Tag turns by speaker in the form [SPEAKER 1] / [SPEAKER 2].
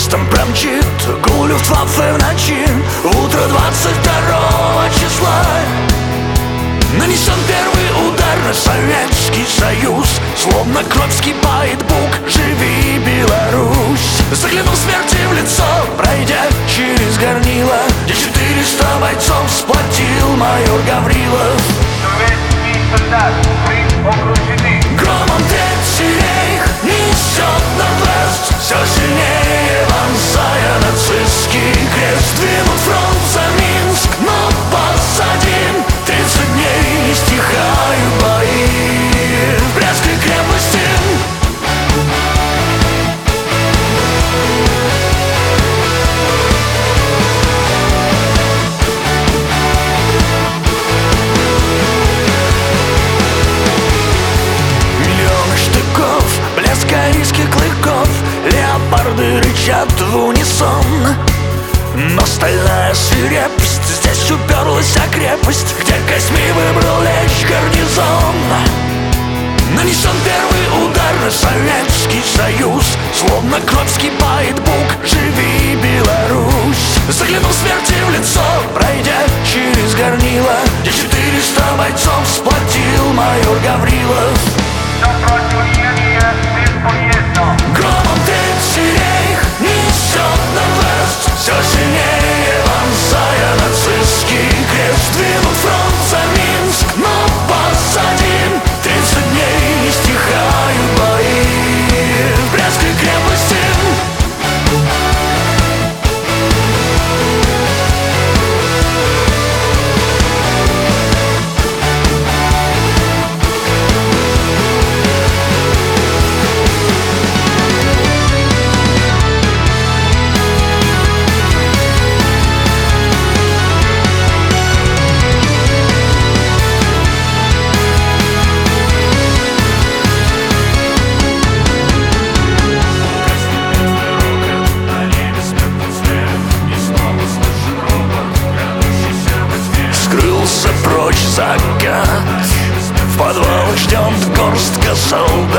[SPEAKER 1] свистом промчит гул Люфтваффе в ночи. Утро 22 числа нанесен первый удар на Советский Союз. Словно кровь вскипает бук, живи, Беларусь. Заглянув смерти в лицо, пройдя через горнило, где 400 бойцов сплотил майор Гаврилов.
[SPEAKER 2] Советский солдат, мы окружены.
[SPEAKER 1] Громом Третий рейх несет на власть, все сильнее вонзая нацистский крест. Двинут фронт за Минск, но посадим. 30 дней не стихают бои в Брестской крепости. Миллионы штыков, блеск корейских клыков, леопарды рычат в унисон. Но стальная свирепость здесь уперлась о крепость, где костьми выбрал лечь гарнизон. Нанесен первый удар на Советский Союз. Словно кровь вскипает бук, живи, Беларусь. Заглянув смерти в лицо, пройдя через горнило, где 400 бойцов сплотил майор Гаврилов.
[SPEAKER 2] Все противостояние бесполезно.
[SPEAKER 1] Громом Третий рейх несет на власть, все сильнее вонзая нацистский крест. Двинут фронт за Минск, но посадим. 30 дней не стихают бои в Брестской крепости. Скрылся прочь закат, в подвалах ждет горстка солдат.